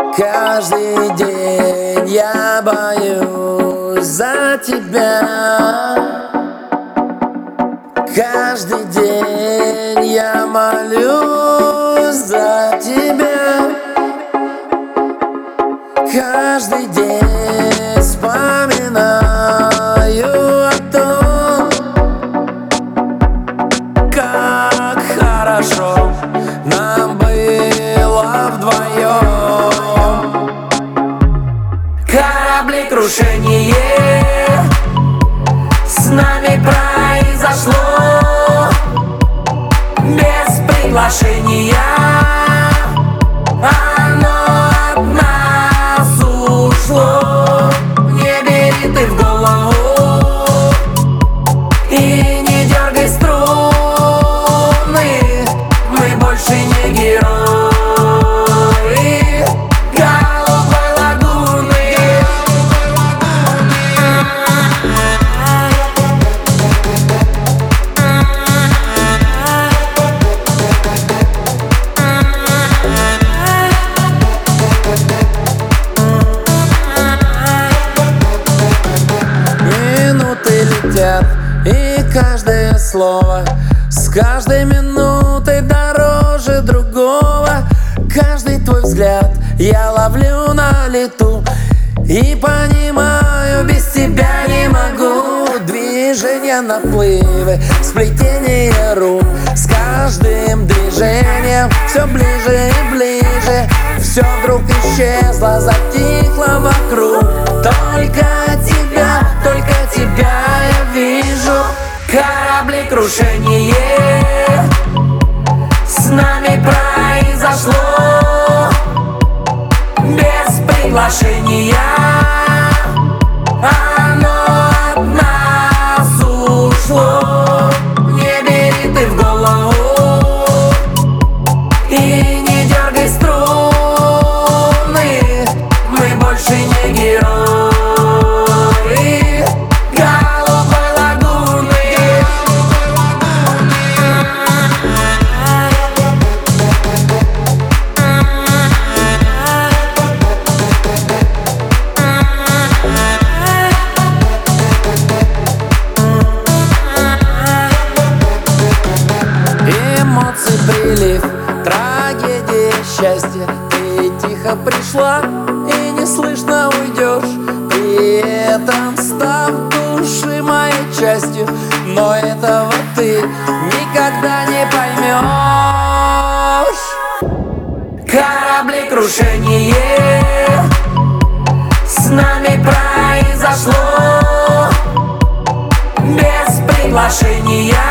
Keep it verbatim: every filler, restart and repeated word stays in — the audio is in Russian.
Каждый день я боюсь за тебя. Каждый день я молюсь за тебя. Каждый день вспоминаю о том, как хорошо нам было вдвоем. Кораблекрушение с нами произошло без приглашения. Оно от нас ушло. Не бери ты в голову и не дергай струны. Мы больше не герои Голубой лагуны. Минуты летят, и каждое слово с каждой минутой дороже другого. Каждый твой взгляд я ловлю на лету и понимаю, без тебя не могу. Движения, наплывы, сплетение рук. С каждым движением все ближе и ближе. Все вдруг исчезло, затихло вокруг. Только тебя, только тебя я вижу. Кораблекрушение с нами произошло без приглашения. Оно от нас ушло. Не бери ты в голову и не дергай струны. Мы больше не герои Голубой лагуны. Эмоции, прилив, трагедия, счастье. Ты тихо пришла и неслышно уйдешь, при этом став души моей частью. Но этого ты никогда не поймешь. Кораблекрушение с нами произошло без приглашения.